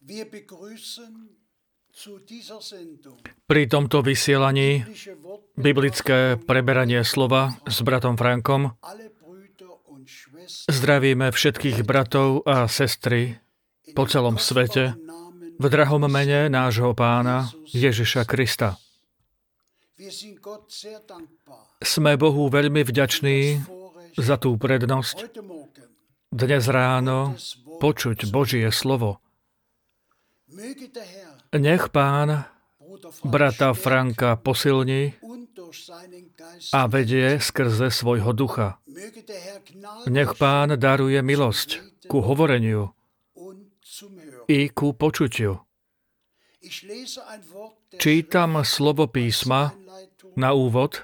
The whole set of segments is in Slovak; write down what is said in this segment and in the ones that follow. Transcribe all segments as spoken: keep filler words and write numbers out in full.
Pri tomto vysielaní biblické preberanie slova s bratom Frankom zdravíme všetkých bratov a sestry po celom svete v drahom mene nášho Pána Ježiša Krista. Sme Bohu veľmi vďační za tú prednosť dnes ráno počuť Božie slovo. Nech Pán brata Franka posilní a vedie skrze svojho ducha. Nech Pán daruje milosť ku hovoreniu i ku počutiu. Čítam slovo písma na úvod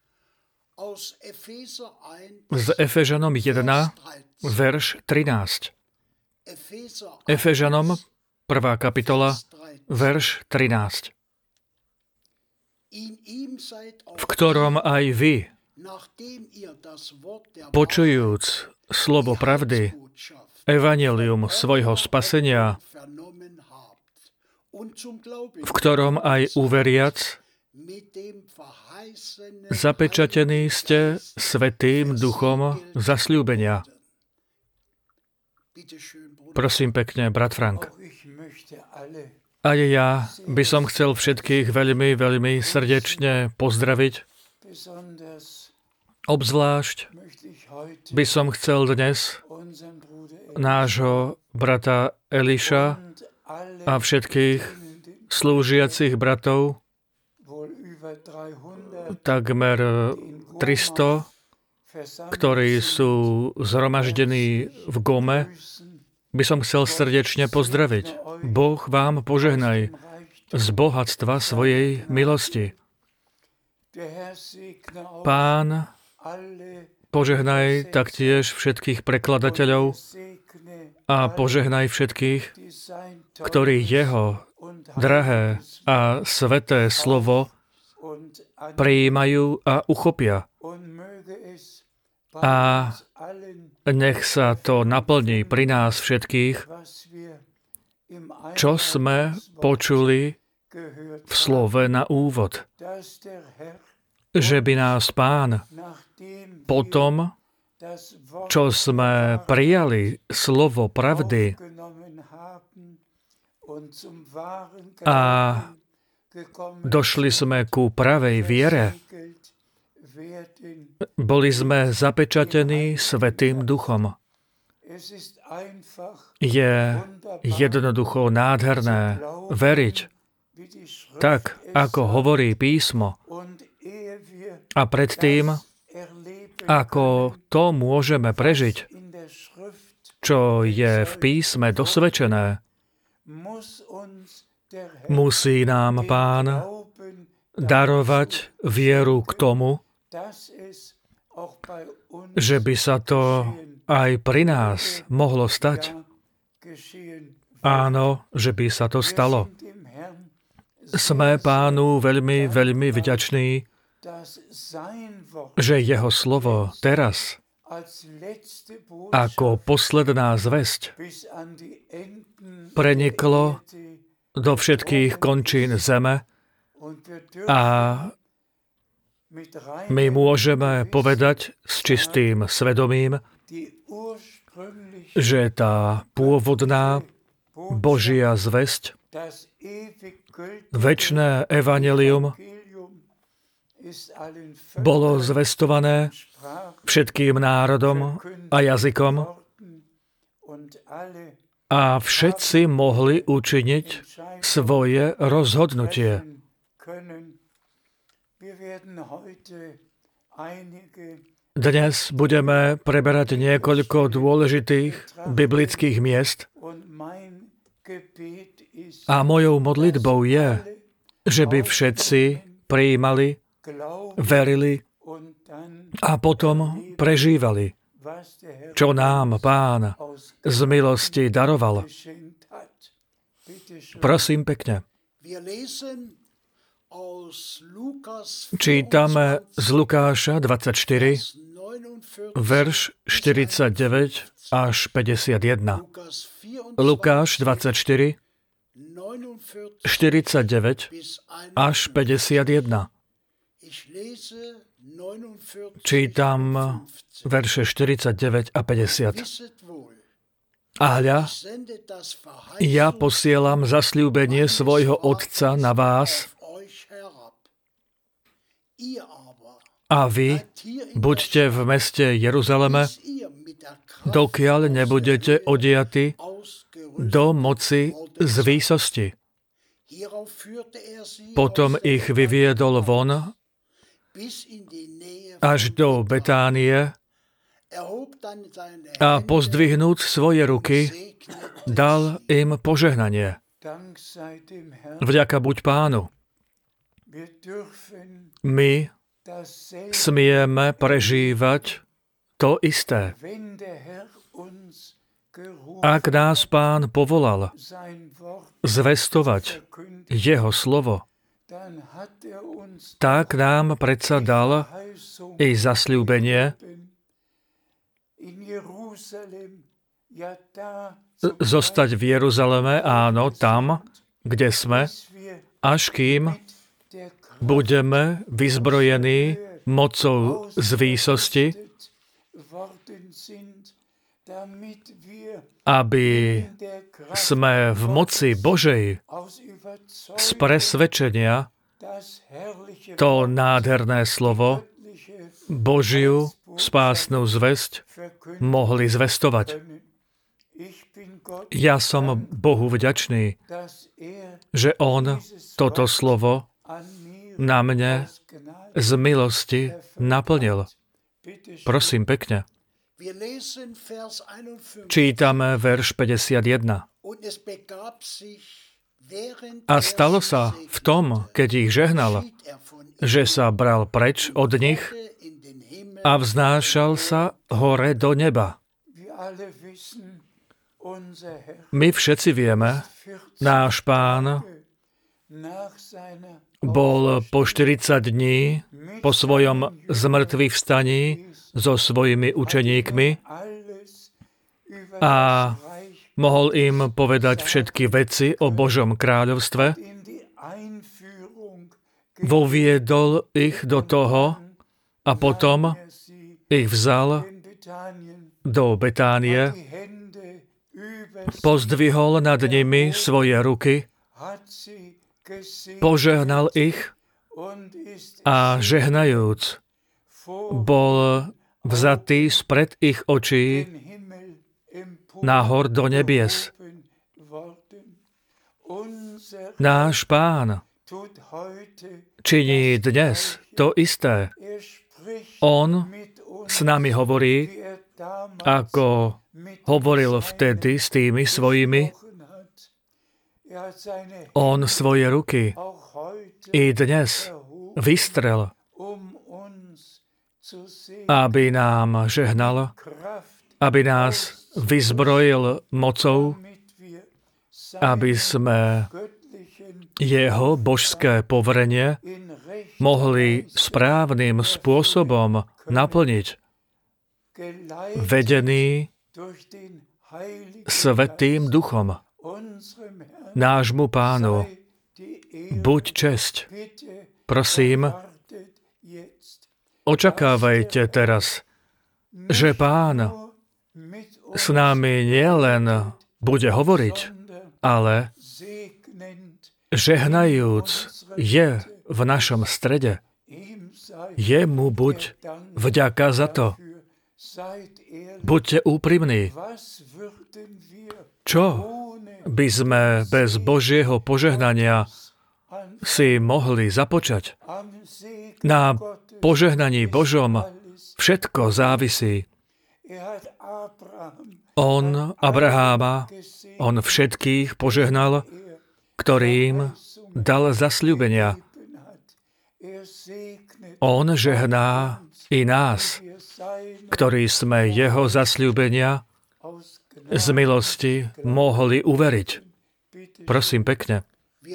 z Efežanom jeden, verš trinásť. Efežanom, prvá kapitola, verš trinásť. V ktorom aj vy, počujúc slovo pravdy, evanjelium svojho spasenia, v ktorom aj uveriac, zapečatení ste Svätým Duchom zasľúbenia. Prosím pekne, brat Frank. Aj ja by som chcel všetkých veľmi, veľmi srdečne pozdraviť. Obzvlášť by som chcel dnes nášho brata Eliša a všetkých slúžiacich bratov, takmer tristo, ktorí sú zhromaždení v Gome, by som chcel srdečne pozdraviť. Boh vám požehnaj z bohatstva svojej milosti. Pán požehnaj taktiež všetkých prekladateľov a požehnaj všetkých, ktorí jeho drahé a sveté slovo prijímajú a uchopia. A nech sa to naplní pri nás všetkých, čo sme počuli v slove na úvod. Že by nás Pán potom, čo sme prijali slovo pravdy a došli sme ku pravej viere, boli sme zapečatení Svätým Duchom. Je jednoducho nádherné veriť, tak ako hovorí písmo. A predtým, ako to môžeme prežiť, čo je v písme dosvedčené, musí nám Pán darovať vieru k tomu, že by sa to aj pri nás mohlo stať. Áno, že by sa to stalo. Sme Pánu veľmi, veľmi vďační, že jeho slovo teraz, ako posledná zvesť, preniklo do všetkých končín zeme a my môžeme povedať s čistým svedomím, že tá pôvodná Božia zvesť, večné evanjelium, bolo zvestované všetkým národom a jazykom a všetci mohli učiniť svoje rozhodnutie. Dnes budeme preberať niekoľko dôležitých biblických miest a mojou modlitbou je, že by všetci prijímali, verili a potom prežívali, čo nám Pán z milosti daroval. Prosím pekne. Čítame z Lukáša dvadsaťštyri, verš štyridsaťdeväť až päťdesiatjeden. Lukáš dvadsaťštyri, štyridsaťdeväť až päťdesiatjeden. Čítam verše štyridsaťdeväť a päťdesiat. A hľa, ja posielam zasľúbenie svojho Otca na vás a vy buďte v meste Jeruzaleme, dokiaľ nebudete odiaty do moci z výsosti. Potom ich vyviedol von až do Betánie a pozdvihnúť svoje ruky dal im požehnanie. Vďaka buď Pánu. My smieme prežívať to isté. Ak nás Pán povolal zvestovať Jeho slovo, tak nám predsa dal i zasľúbenie zostať v Jeruzaleme, áno, tam, kde sme, až kým budeme vyzbrojení mocou z výsosti, aby sme v moci Božej z presvedčenia to nádherné slovo, Božiu spásnu zvesť, mohli zvestovať. Ja som Bohu vďačný, že On toto slovo na mne z milosti naplnil. Prosím pekne. Čítame verš päťdesiatjeden. A stalo sa v tom, keď ich žehnal, že sa bral preč od nich a vznášal sa hore do neba. My všetci vieme, náš Pán bol po štyridsať dní po svojom zmrtvých vstaní so svojimi učeníkmi a mohol im povedať všetky veci o Božom kráľovstve. Voviedol ich do toho a potom ich vzal do Betánie, pozdvihol nad nimi svoje ruky, požehnal ich a žehnajúc bol vzatý spred ich očí nahor do nebies. Náš Pán činí dnes to isté. On s nami hovorí, ako hovoril vtedy s tými svojimi. On svoje ruky i dnes vystrel, aby nám žehnal, aby nás vyzbrojil mocou, aby sme jeho božské poverenie mohli správnym spôsobom naplniť. Vedený Svätým Duchom. Nášmu Pánu buď česť. Prosím, očakávajte teraz, že Pán s nami nielen bude hovoriť, ale žehnajúc je v našom strede. Jemu buď vďaka za to. Buďte úprimní. Čo by sme bez Božieho požehnania si mohli započať? Na požehnaní Božom všetko závisí. On Abraháma, on všetkých požehnal, ktorým dal zasľúbenia. On žehná i nás, ktorí sme jeho zasľúbenia z milosti mohli uveriť. Prosím pekne.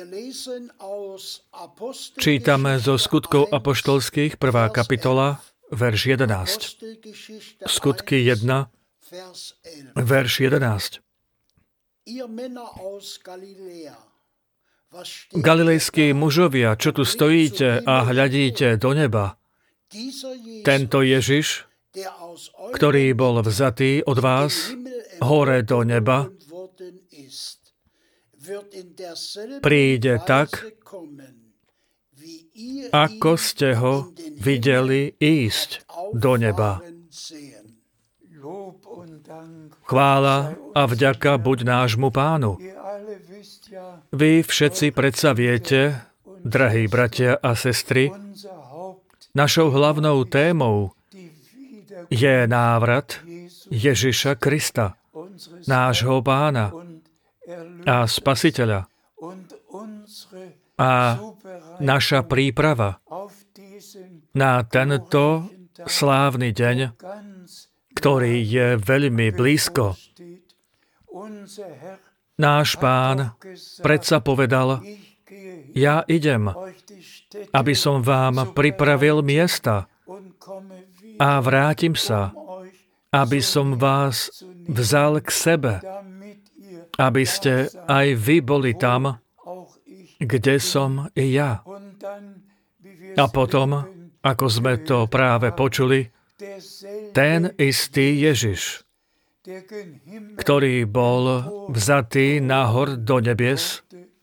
Čítame zo Skutkov apoštolských, prvá kapitola, verš jedenásť. Skutky jedna, verš jedenásť. Galilejskí mužovia, čo tu stojíte a hľadíte do neba, tento Ježiš, ktorý bol vzatý od vás hore do neba, príde tak, ako ste ho videli ísť do neba. Chvála a vďaka buď nášmu Pánu. Vy všetci predsa viete, drahí bratia a sestry, našou hlavnou témou je návrat Ježiša Krista, nášho Pána a Spasiteľa. A naša príprava na tento slávny deň, ktorý je veľmi blízko. Náš Pán predsa povedal, ja idem, aby som vám pripravil miesta a vrátim sa, aby som vás vzal k sebe, aby ste aj vy boli tam, kde som i ja. A potom, ako sme to práve počuli, ten istý Ježiš, ktorý bol vzatý nahor do nebies,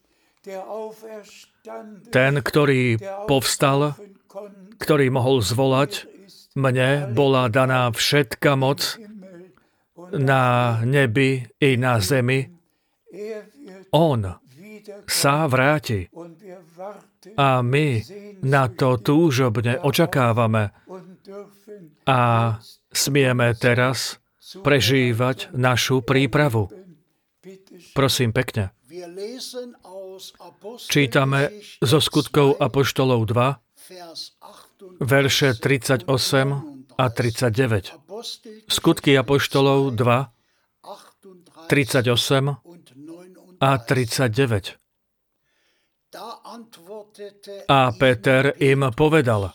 ten, ktorý povstal, ktorý mohol zvolať, mne bola daná všetka moc na nebi i na zemi. On sa vráti. A my na to túžobne očakávame a smieme teraz prežívať našu prípravu. Prosím pekne. Čítame zo Skutkov apoštolov dva, verše tridsaťosem a tridsaťdeväť. Skutky apoštolov dva, tridsaťosem a tridsaťdeväť. A Peter im povedal,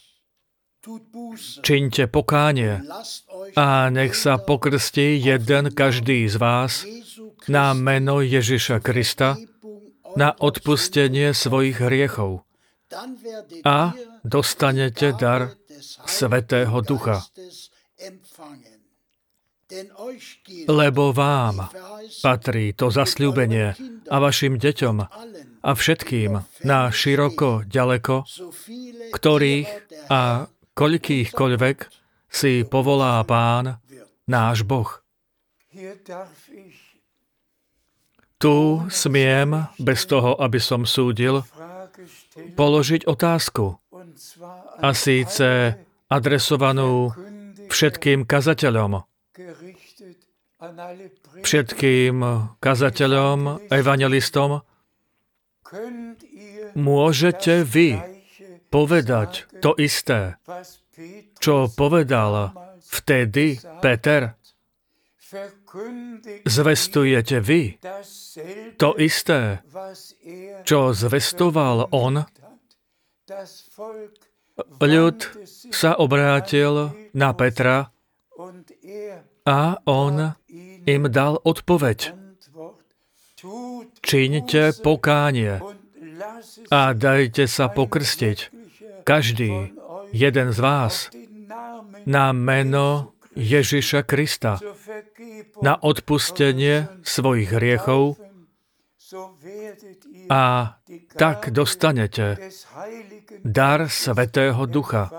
čiňte pokánie a nech sa pokrstí jeden každý z vás na meno Ježiša Krista na odpustenie svojich hriechov a dostanete dar Svätého Ducha. Lebo vám patrí to zasľúbenie a vašim deťom a všetkým na široko ďaleko, ktorých a koľkýchkoľvek si povolá Pán, náš Boh. Tu smiem, bez toho, aby som súdil, položiť otázku, a síce adresovanú všetkým kazateľom, všetkým kazateľom, evanjelistom. Môžete vy povedať to isté, čo povedal vtedy Peter? Zvestujete vy to isté, čo zvestoval on? Ľud sa obrátil na Petra a on im dal odpoveď. Čiňte pokánie a dajte sa pokrstiť, každý jeden z vás, na meno Ježiša Krista, na odpustenie svojich hriechov a tak dostanete dar Svätého Ducha.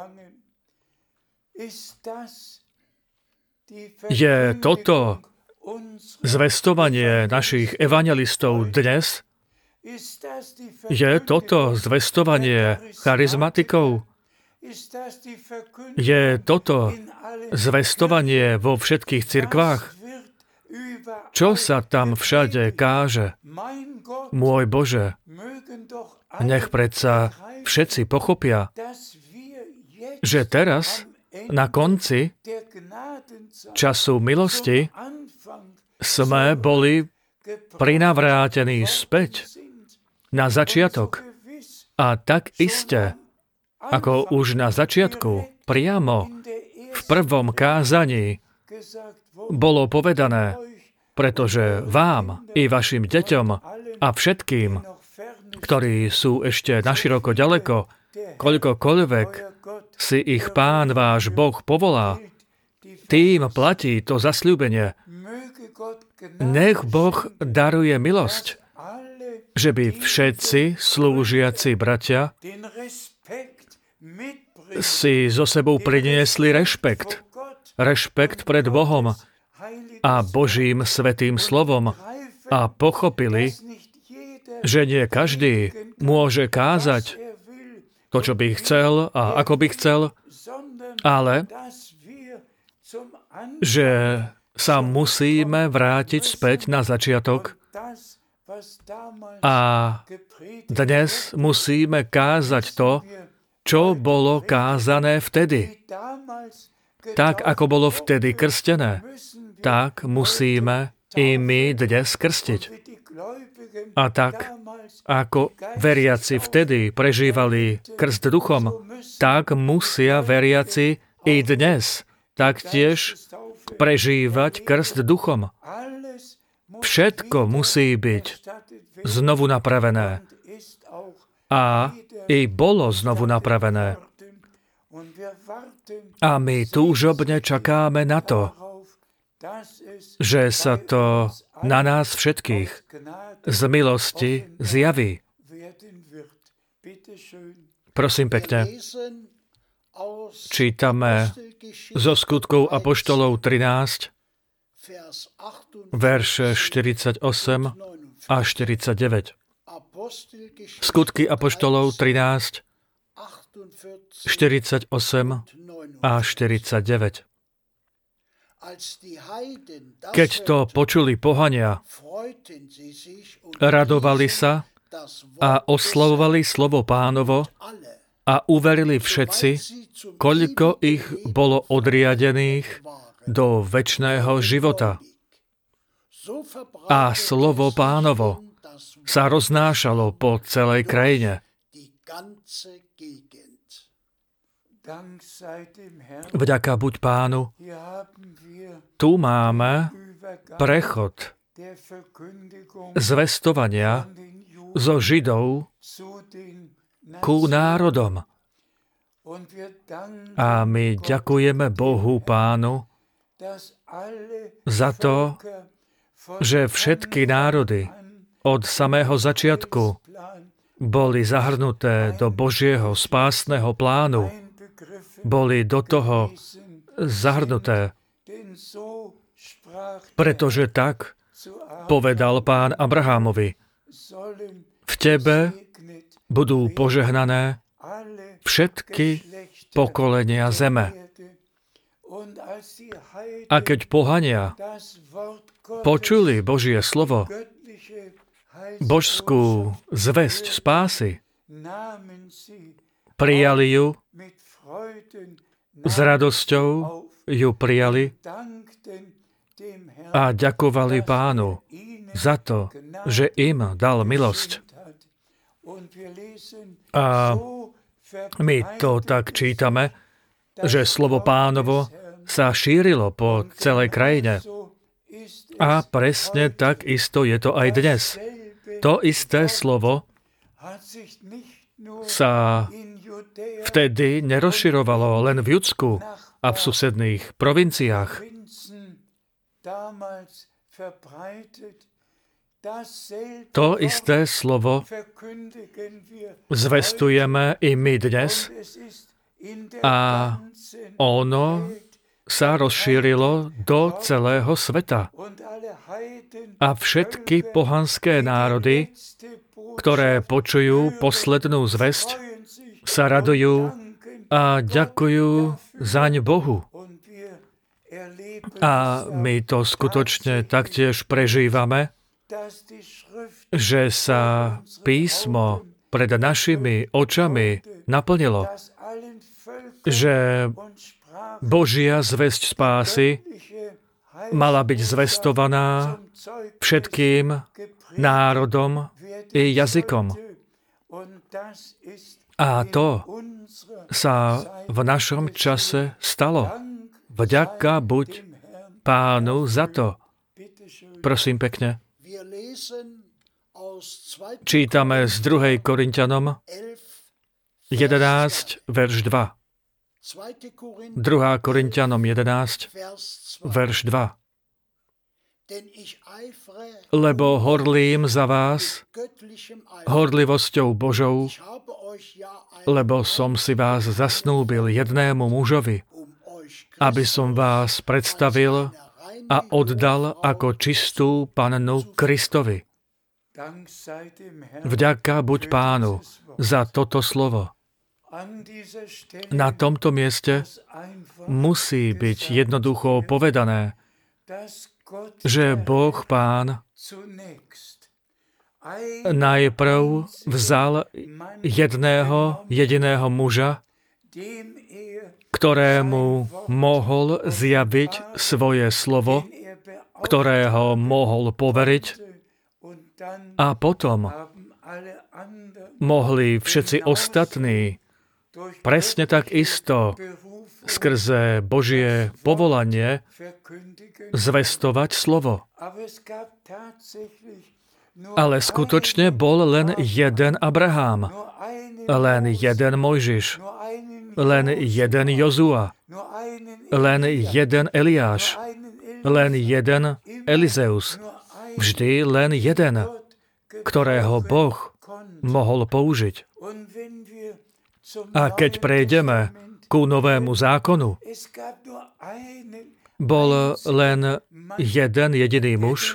Je toto zvestovanie našich evanjelistov dnes? Je toto zvestovanie charizmatikov? Je toto zvestovanie vo všetkých cirkvách? Čo sa tam všade káže? Môj Bože, nech predsa všetci pochopia, že teraz, na konci času milosti, sme boli prinavrátení späť na začiatok. A tak iste, ako už na začiatku, priamo v prvom kázaní bolo povedané, pretože vám i vašim deťom a všetkým, ktorí sú ešte naširoko ďaleko, koľkokoľvek si ich Pán váš Boh povolá, tým platí to zasľúbenie. Nech Boh daruje milosť, že by všetci slúžiaci bratia si so sebou priniesli rešpekt. Rešpekt pred Bohom a Božím svätým slovom a pochopili, že nie každý môže kázať to, čo by chcel a ako by chcel, ale že sa musíme vrátiť späť na začiatok a dnes musíme kázať to, čo bolo kázané vtedy. Tak, ako bolo vtedy krstené, tak musíme i my dnes krstiť. A tak, ako veriaci vtedy prežívali krst duchom, tak musia veriaci i dnes taktiež prežívať krst duchom. Všetko musí byť znovu napravené. A i bolo znovu napravené. A my túžobne čakáme na to, že sa to na nás všetkých z milosti zjaví. Prosím pekne, čítame zo Skutkov apoštolov trinásť, verše štyridsaťosem a štyridsaťdeväť. Skutky apoštolov trinásť, štyridsaťosem a štyridsaťdeväť. Keď to počuli pohania, radovali sa a oslavovali slovo Pánovo a uverili všetci, koľko ich bolo odriadených do večného života. A slovo Pánovo sa roznášalo po celej krajine. Vďaka buď Pánu, tu máme prechod zvestovania zo Židov ku národom. A my ďakujeme Bohu Pánu za to, že všetky národy od samého začiatku boli zahrnuté do Božieho spásneho plánu. Boli do toho zahrnuté, pretože tak povedal Pán Abrahámovi: v tebe budú požehnané všetky pokolenia zeme. A keď pohania počuli Božie slovo, božskú zvesť spásy, prijali ju, s radosťou ju prijali a ďakovali Pánu za to, že im dal milosť. A my to tak čítame, že slovo Pánovo sa šírilo po celej krajine. A presne tak isto je to aj dnes. To isté slovo sa vtedy nerozširovalo len v Judsku a v susedných provinciách. To isté slovo zvestujeme i my dnes a ono sa rozšírilo do celého sveta. A všetky pohanské národy, ktoré počujú poslednú zvesť, sa radujú a ďakujú zaň Bohu. A my to skutočne taktiež prežívame, že sa písmo pred našimi očami naplnilo, že Božia zvesť spásy mala byť zvestovaná všetkým národom i jazykom. A to sa v našom čase stalo. Vďaka buď Pánu za to. Prosím pekne. Čítame z druhej Korinťanom jedenásť, verš dva. druhá Korinťanom jedenásť, verš dva. Lebo horlím za vás horlivosťou Božou, lebo som si vás zasnúbil jednému mužovi, aby som vás predstavil a oddal ako čistú pannu Kristovi. Vďaka buď Pánu za toto slovo. Na tomto mieste musí byť jednoducho povedané, že Boh Pán najprv vzal jedného jediného muža, ktorému mohol zjaviť svoje slovo, ktorého mohol poveriť, a potom mohli všetci ostatní presne tak isto skrze Božie povolanie zvestovať slovo. Ale skutočne bol len jeden Abraham, len jeden Mojžiš, len jeden Jozua, len jeden Eliáš, len jeden Elizeus. Vždy len jeden, ktorého Boh mohol použiť. A keď prejdeme ku Novému zákonu, bol len jeden jediný muž,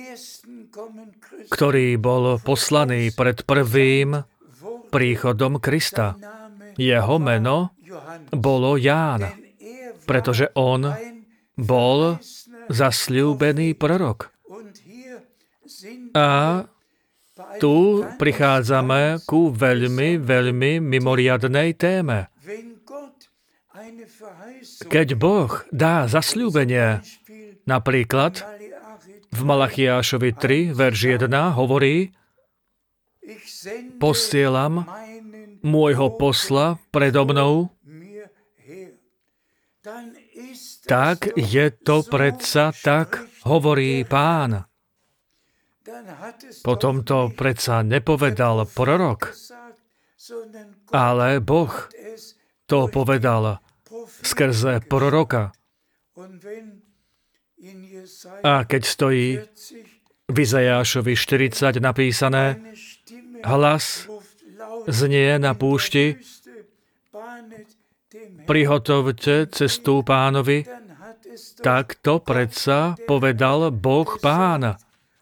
ktorý bol poslaný pred prvým príchodom Krista. Jeho meno bolo Ján, pretože on bol zasľúbený prorok. A tu prichádzame ku veľmi, veľmi mimoriadnej téme. Keď Boh dá zasľúbenie, napríklad v Malachiášovi tri, verš jeden hovorí: posielam môjho posla predo mnou, tak je to predsa tak, hovorí Pán. Potom to predsa nepovedal prorok, ale Boh to povedal skrze proroka. A keď stojí v Izajášovi štyridsať napísané: hlas znie na púšti, prihotovte cestu Pánovi, tak to predsa povedal Boh Pán.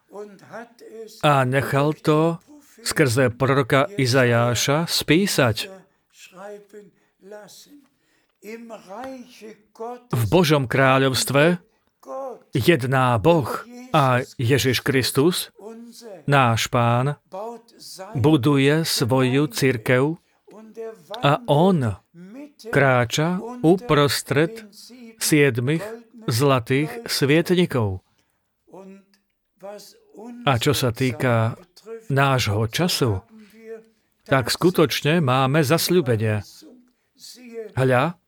A nechal to skrze proroka Izajáša spísať. V Božom kráľovstve jedná Boh a Ježiš Kristus, náš Pán, buduje svoju cirkev a on kráča uprostred siedmich zlatých svietnikov. A čo sa týka nášho času, tak skutočne máme zasľúbenie. Hľa,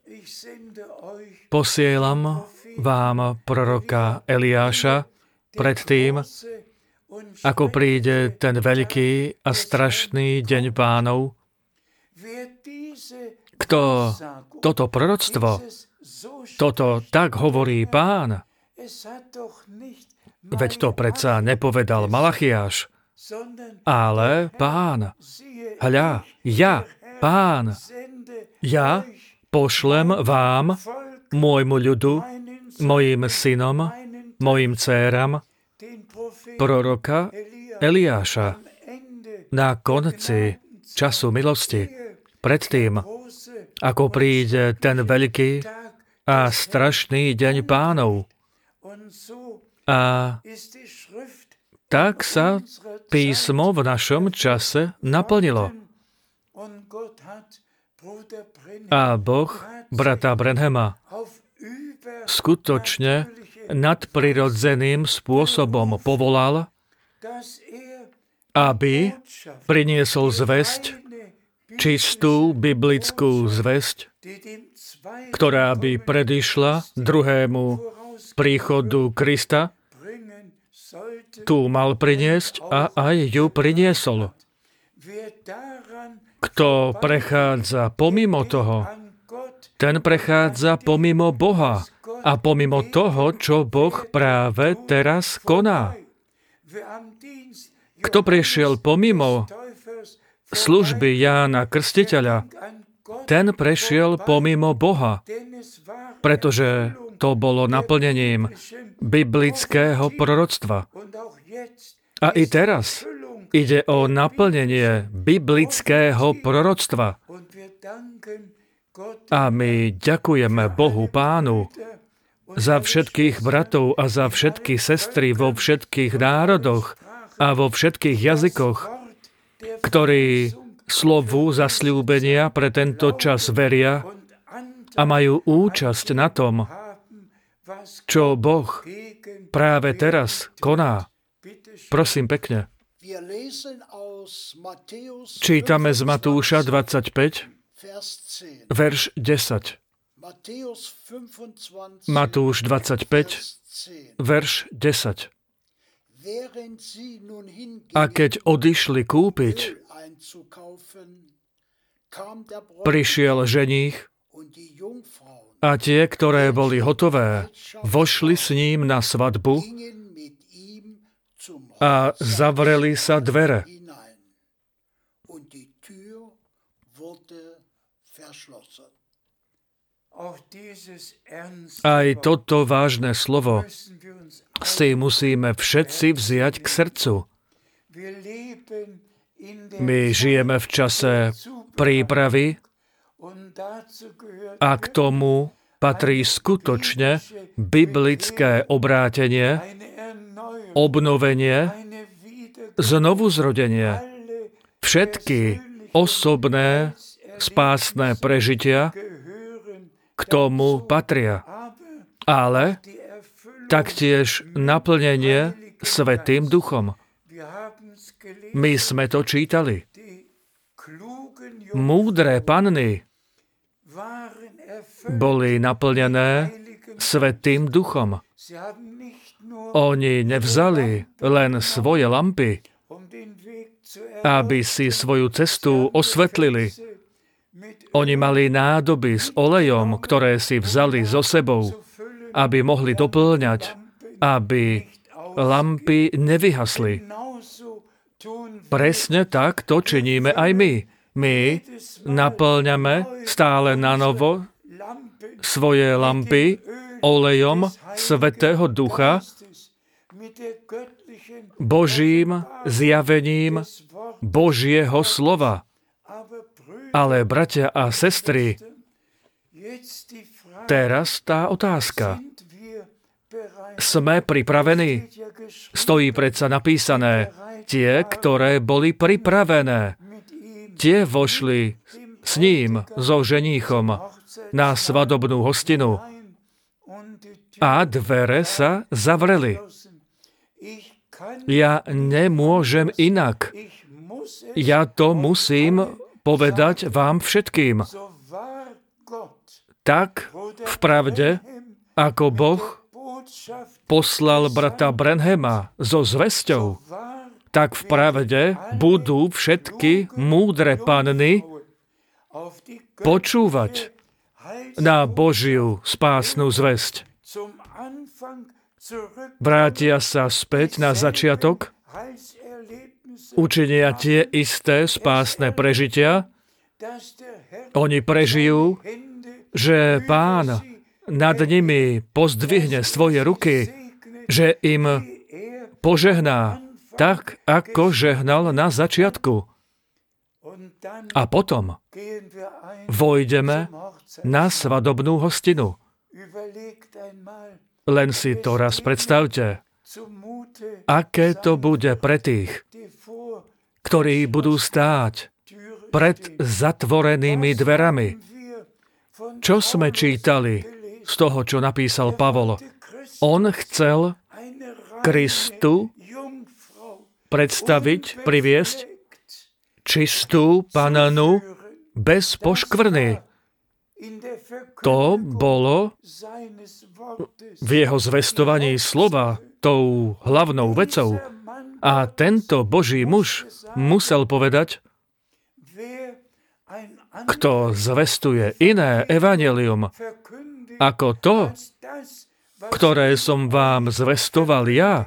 posielam vám proroka Eliáša pred tým, ako príde ten veľký a strašný deň Pánov. Kto toto proroctvo, toto tak hovorí Pán, veď to predsa nepovedal Malachiáš, ale Pán. Hľa, ja, Pán, ja pošlem vám, môjmu ľudu, mojim synom, mojim dcéram, proroka Eliáša na konci času milosti, predtým, ako príde ten veľký a strašný deň Pánov. A tak sa písmo v našom čase naplnilo. A Boh brata Branhama skutočne nadprirodzeným spôsobom povolal, aby priniesol zvesť, čistú biblickú zvesť, ktorá by predišla druhému príchodu Krista tu mal priniesť a aj ju priniesol. Kto prechádza pomimo toho, ten prechádza pomimo Boha a pomimo toho, čo Boh práve teraz koná. Kto prešiel pomimo služby Jána Krstiteľa, ten prešiel pomimo Boha, pretože to bolo naplnením biblického proroctva. A i teraz ide o naplnenie biblického proroctva. A my ďakujeme Bohu Pánu za všetkých bratov a za všetky sestry vo všetkých národoch a vo všetkých jazykoch, ktorí slovu zasľúbenia pre tento čas veria a majú účasť na tom, čo Boh práve teraz koná. Prosím pekne. Čítame z Matúša dvadsaťpäť, verš desať. Matúš dvadsaťpäť, verš desať. A keď odišli kúpiť, prišiel ženích a tie, ktoré boli hotové, vošli s ním na svadbu a zavreli sa dvere. Aj toto vážne slovo si musíme všetci vziať k srdcu. My žijeme v čase prípravy a k tomu patrí skutočne biblické obrátenie, obnovenie, znovuzrodenie. Všetky osobné spásne prežitia k tomu patria. Ale taktiež naplnenie Svätým Duchom. My sme to čítali. Múdre panny boli naplnené Svätým Duchom. Oni nevzali len svoje lampy, aby si svoju cestu osvetlili. Oni mali nádoby s olejom, ktoré si vzali so sebou, aby mohli doplňať, aby lampy nevyhasli. Presne tak to činíme aj my. My naplňame stále na novo svoje lampy olejom Svätého Ducha, Božím zjavením Božieho slova. Ale, bratia a sestry, teraz tá otázka. Sme pripravení? Stojí predsa napísané, tie, ktoré boli pripravené. Tie vošli s ním, so ženíchom, na svadobnú hostinu. A dvere sa zavreli. Ja nemôžem inak. Ja to musím povedať vám všetkým. Tak v pravde, ako Boh poslal brata Branhama so zvesťou, tak v pravde budú všetky múdre panny počúvať na Božiu spásnu zvesť. Vrátia sa späť na začiatok, učinia tie isté spásne prežitia. Oni prežijú, že Pán nad nimi pozdvihne svoje ruky, že im požehná tak, ako žehnal na začiatku. A potom vojdeme na svadobnú hostinu. Len si to raz predstavte, aké to bude pre tých, ktorí budú stáť pred zatvorenými dverami. Čo sme čítali z toho, čo napísal Pavol? On chcel Kristu predstaviť, priviesť čistú pannu bez poškvrny. To bolo v jeho zvestovaní slova tou hlavnou vecou. A tento Boží muž musel povedať, kto zvestuje iné evanjelium ako to, ktoré som vám zvestoval ja,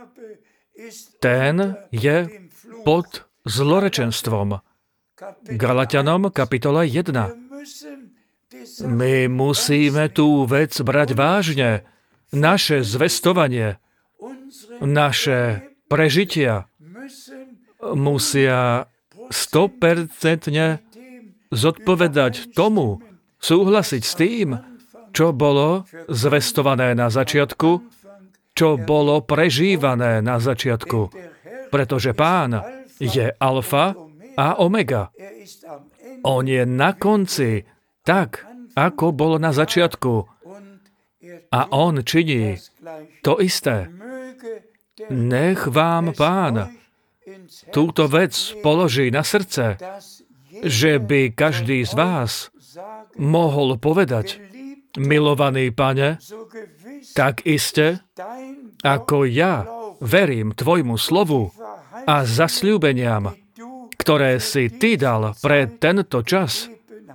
ten je pod zlorečenstvom. Galatianom kapitola jedna. My musíme tú vec brať vážne. Naše zvestovanie, naše prežitia musia sto percent zodpovedať tomu, súhlasiť s tým, čo bolo zvestované na začiatku, čo bolo prežívané na začiatku. Pretože Pán je alfa a omega. On je na konci, tak, ako bolo na začiatku. A on činí to isté. Nech vám Pán túto vec položí na srdce, že by každý z vás mohol povedať, milovaný Pane, tak iste, ako ja verím tvojmu slovu a zasľúbeniam, ktoré si ty dal pre tento čas,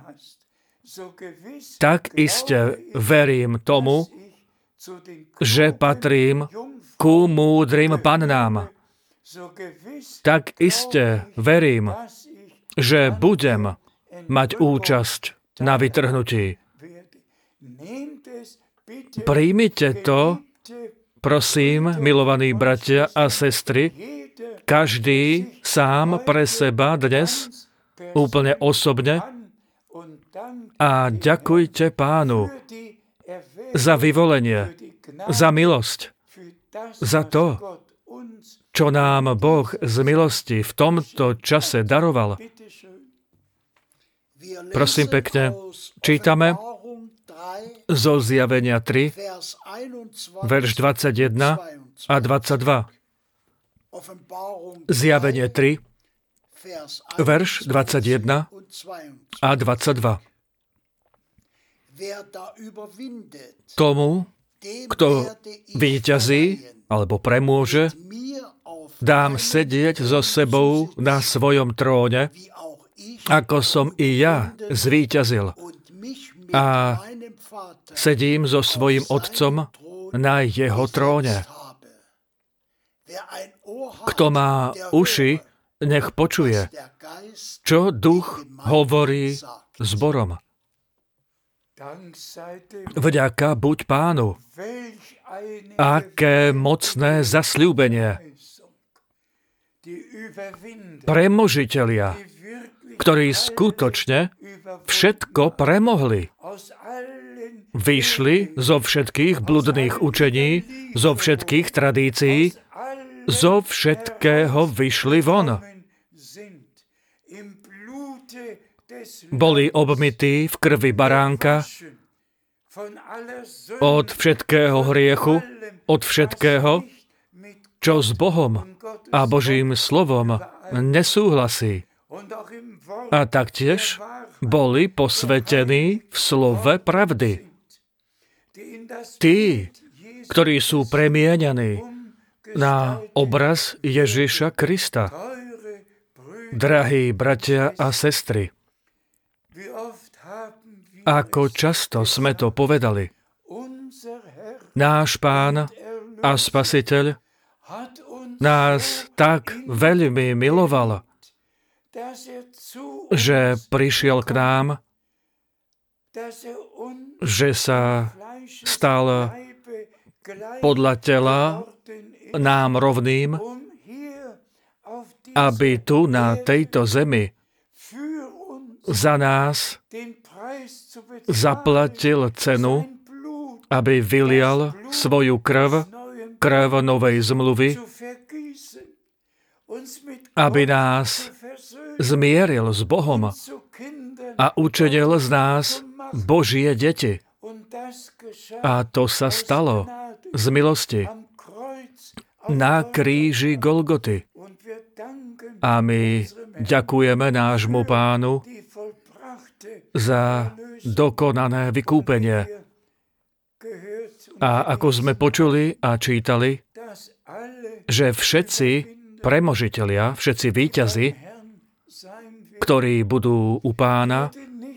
tak iste verím tomu, že patrím ku múdrym pannám. Tak iste verím, že budem mať účasť na vytrhnutí. Príjmite to, prosím, milovaní bratia a sestry, každý sám pre seba dnes, úplne osobne, a ďakujte Pánu za vyvolenie, za milosť, za to, čo nám Boh z milosti v tomto čase daroval. Prosím pekne, čítame zo Zjavenia tri, verš dvadsaťjeden a dvadsaťdva. Zjavenie tri, verš dvadsaťjeden a dvadsaťdva. Tomu, kto víťazí alebo premôže, dám sedieť so sebou na svojom tróne, ako som i ja zvíťazil. A sedím so svojím otcom na jeho tróne. Kto má uši, nech počuje, čo duch hovorí zborom. Vďaka buď Pánu. Aké mocné zasľúbenie. Premožitelia, ktorí skutočne všetko premohli. Vyšli zo všetkých bludných učení, zo všetkých tradícií, zo všetkého vyšli von. Boli obmytí v krvi baránka od všetkého hriechu, od všetkého, čo s Bohom a Božím slovom nesúhlasí. A taktiež boli posvetení v slove pravdy. Tí, ktorí sú premieňaní na obraz Ježiša Krista. Drahí bratia a sestry, ako často sme to povedali, náš Pán a Spasiteľ nás tak veľmi miloval, že prišiel k nám, že sa stal podľa tela nám rovným, aby tu na tejto zemi za nás zaplatil cenu, aby vylial svoju krv, krv novej zmluvy, aby nás zmieril s Bohom a učinil z nás Božie deti. A to sa stalo z milosti na kríži Golgoty. A my ďakujeme nášmu Pánu za dokonané vykúpenie. A ako sme počuli a čítali, že všetci premožitelia, všetci víťazi, ktorí budú u Pána,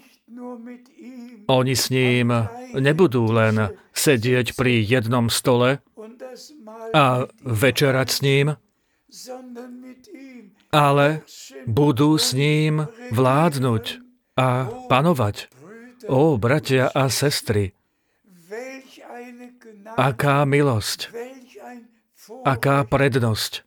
oni s ním nebudú len sedieť pri jednom stole a večerať s ním, ale budú s ním vládnuť a panovať. Ó, bratia a sestry, aká milosť, aká prednosť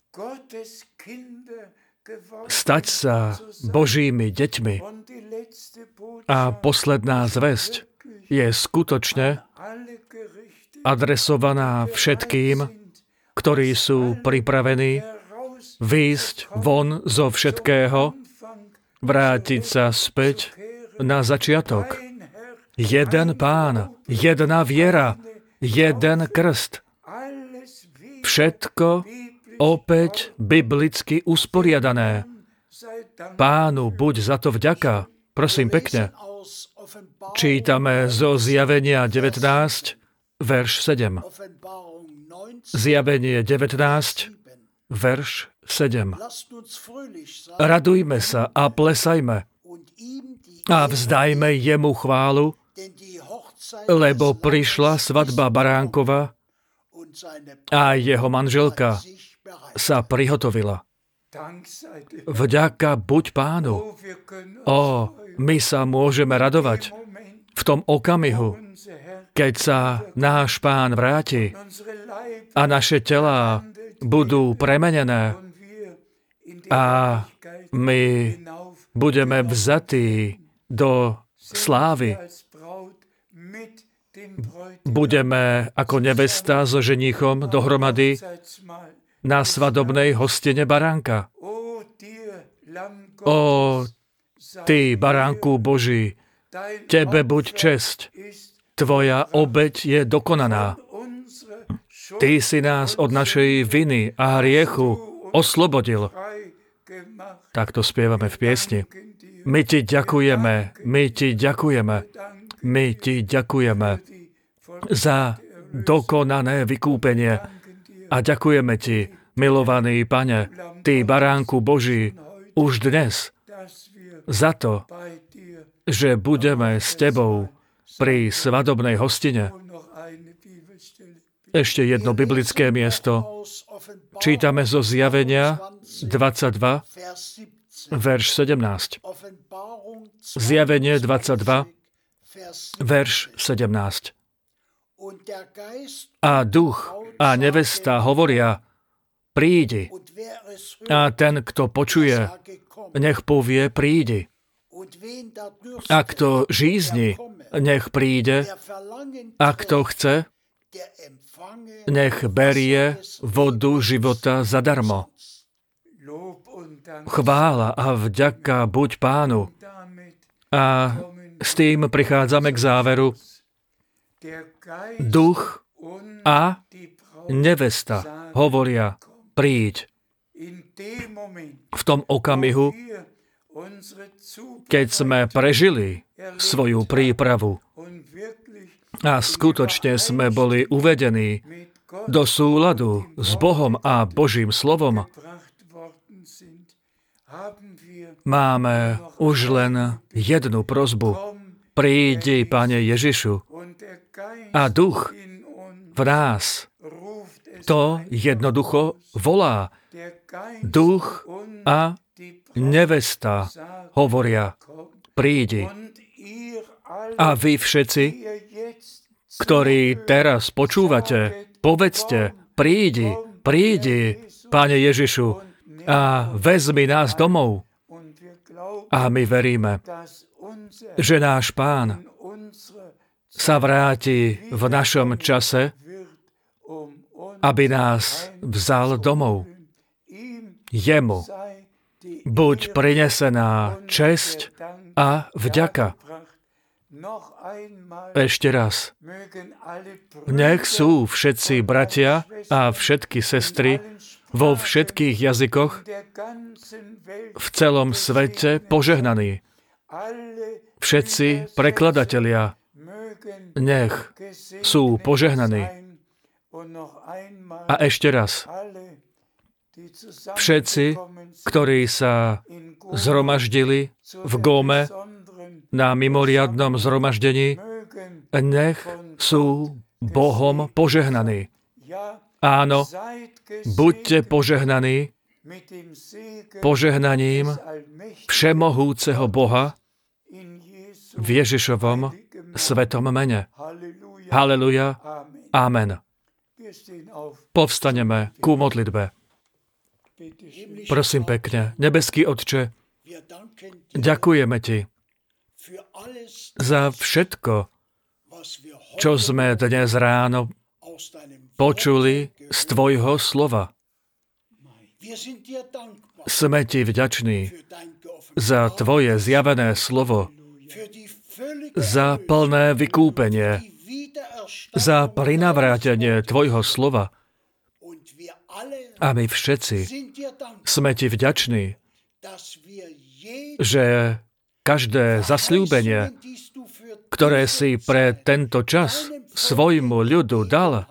stať sa Božími deťmi. A posledná zvesť je skutočne adresovaná všetkým, ktorí sú pripravení výjsť von zo všetkého, vrátiť sa späť na začiatok. Jeden Pán, jedna viera, jeden krst. Všetko opäť biblicky usporiadané. Pánu buď za to vďaka. Prosím pekne. Čítame zo Zjavenia devätnásť, verš sedem. Zjavenie devätnásť, verš sedem. Radujme sa a plesajme a vzdajme jemu chválu, lebo prišla svadba Baránkova a jeho manželka sa prihotovila. Vďaka buď Pánu. Ó, my sa môžeme radovať v tom okamihu, keď sa náš Pán vráti a naše telá budú premenené a my budeme vzatí do slávy. Budeme ako nevesta so ženíchom dohromady na svadobnej hostine baránka. Ó, ty, baránku Boží, tebe buď česť. Tvoja obeť je dokonaná. Ty si nás od našej viny a hriechu oslobodil. Takto spievame v piesni. My ti ďakujeme, my ti ďakujeme, my ti ďakujeme za dokonané vykúpenie. A ďakujeme ti, milovaný Pane, ty, baránku Boží, už dnes za to, že budeme s tebou pri svadobnej hostine. Ešte jedno biblické miesto. Čítame zo Zjavenia dvadsaťdva, verš sedemnásť. Zjavenie dvadsaťdva, verš sedemnásť. A duch a nevesta hovoria, prídi. A ten, kto počuje, nech povie, prídi. A kto žízni, nech príde. A kto chce, nech berie vodu života zadarmo. Chvála a vďaka buď Pánu. A s tým prichádzame k záveru. Duch a nevesta hovoria, príď. V tom okamihu, keď sme prežili svoju prípravu a skutočne sme boli uvedení do súladu s Bohom a Božím slovom, máme už len jednu prosbu. Prídi, Pane Ježišu, a duch v nás to jednoducho volá. Duch a nevesta hovoria, prídi. A vy všetci, ktorí teraz počúvate, povedzte, prídi, prídi, Pane Ježišu, a vezmi nás domov. A my veríme, že náš Pán sa vráti v našom čase, aby nás vzal domov. Jemu buď prinesená česť a vďaka. Ešte raz. Nech sú všetci bratia a všetky sestry vo všetkých jazykoch v celom svete požehnaní. Všetci prekladatelia nech sú požehnaní. A ešte raz, všetci, ktorí sa zhromaždili v Góme na mimoriadnom zhromaždení, nech sú Bohom požehnaní. Áno, buďte požehnaní požehnaním všemohúceho Boha v Ježišovom svetom mene. Haleluja. Amen. Povstaneme ku modlitbe. Prosím pekne, nebeský Otče, ďakujeme Ti za všetko, čo sme dnes ráno počuli z Tvojho slova. Sme Ti vďační za Tvoje zjavené slovo, za plné vykúpenie, za prinavrátenie Tvojho slova. A my všetci sme Ti vďační, že každé zasľúbenie, ktoré si pre tento čas svojmu ľudu dal,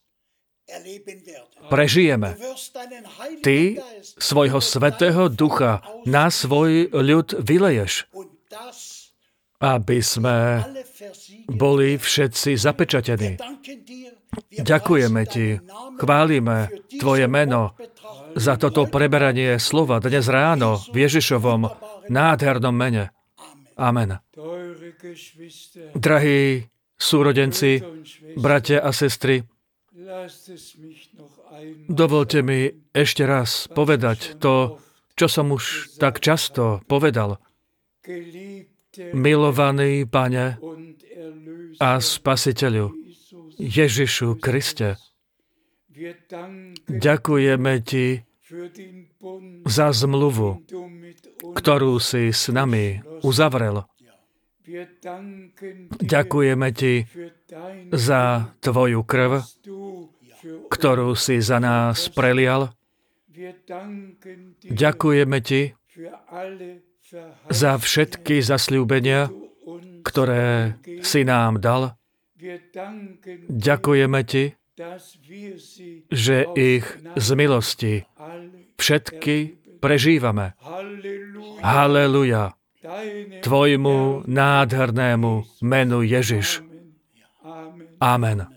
prežijeme. Ty svojho Svätého Ducha na svoj ľud vyleješ, aby sme boli všetci zapečatení. Ďakujeme Ti, chválime Tvoje meno za toto preberanie slova dnes ráno v Ježišovom nádhernom mene. Amen. Drahí súrodenci, bratia a sestry, dovolte mi ešte raz povedať to, čo som už tak často povedal. Milovaný Pane a Spasiteľu Ježišu Kriste, ďakujeme Ti za zmluvu, ktorú si s nami uzavrel. Ďakujeme Ti za Tvoju krv, ktorú si za nás prelial. Ďakujeme Ti za všetky zasľúbenia, ktoré si nám dal. Ďakujeme Ti, že ich z milosti všetky prežívame. Haleluja. Tvojmu nádhernému menu Ježiš. Amen.